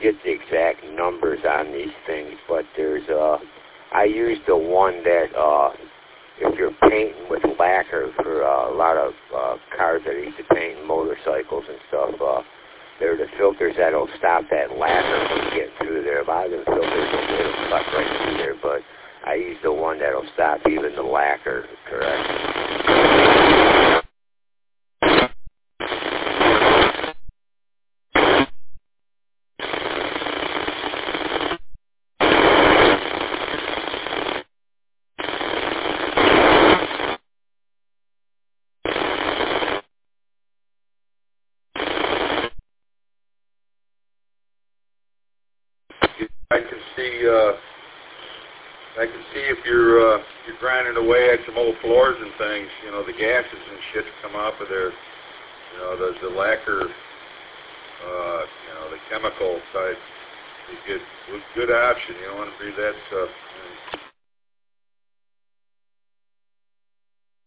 forget the exact numbers on these things, but there's I use the one that if you're painting with lacquer for a lot of cars that are used to painting motorcycles and stuff, there are the filters that'll stop that lacquer from getting through there. A lot of them filters will cut right through there, but I use the one that'll stop even the lacquer, correct? I can see if you're grinding away at some old floors and things, you know, the gases and shit come off of there. You know, the lacquer, you know, the chemical type is good option. You don't want to breathe that stuff.